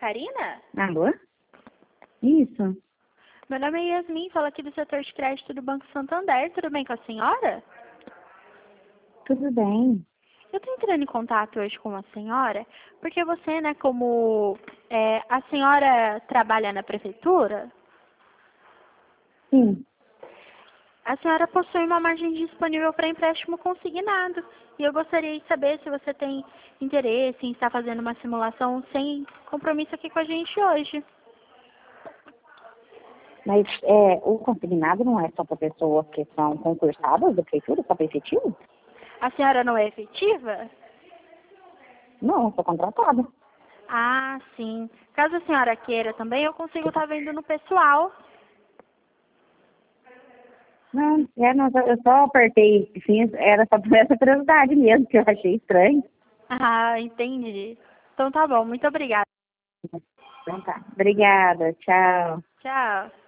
Karina? Alô? Isso. Meu nome é Yasmin, falo aqui do setor de crédito do Banco Santander. Tudo bem com a senhora? Tudo bem. Eu estou entrando em contato hoje com a senhora, porque você, né, a senhora trabalha na prefeitura, Sim. a senhora possui uma margem disponível para empréstimo consignado. E eu gostaria de saber se você tem interesse em estar fazendo uma simulação sem compromisso aqui com a gente hoje. Mas o consignado não é só para pessoas que são concursadas da prefeitura, só para efetivo? A senhora não é efetiva? Não, eu sou contratada. Ah, sim. Caso a senhora queira também, eu consigo estar vendo no pessoal. Não, eu só apertei, sim, era só por essa curiosidade mesmo, que eu achei estranho. Ah, entendi. Então tá bom, muito obrigada. Então tá. Obrigada, tchau. Tchau.